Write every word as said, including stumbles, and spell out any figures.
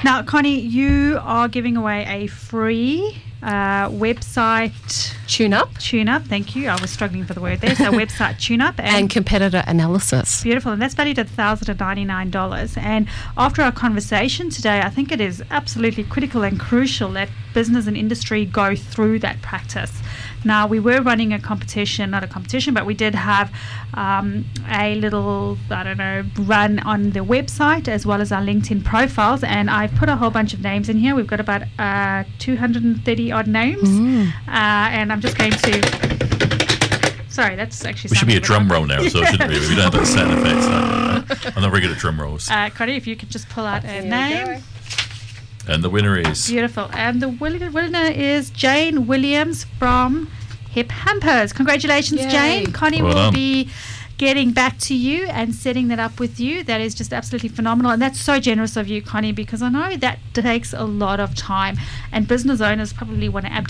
Now, Connie, you are giving away a free uh, website Tune-up. Tune-up, thank you. I was struggling for the word there. So website tune-up. And, and competitor analysis. Beautiful. And that's valued at one thousand ninety-nine dollars. And after our conversation today, I think it is absolutely critical and crucial that business and industry go through that practice. Now, we were running a competition, not a competition, but we did have um, a little, I don't know, run on the website as well as our LinkedIn profiles. And I've put a whole bunch of names in here. We've got about uh, two hundred thirty odd names. Mm. Uh, and I'm just going to... Sorry, that's actually... We should be a drum roll now, so shouldn't we? We don't have that sound effects. I'm not very good at drum rolls. Uh, Connie, if you could just pull out a Here name. And the winner is... Beautiful. And the winner is Jane Williams from Hip Hampers. Congratulations, Yay. Jane. Connie Well will done. be getting back to you and setting that up with you. That is just absolutely phenomenal. And that's so generous of you, Connie, because I know that takes a lot of time. And business owners probably want to abdicate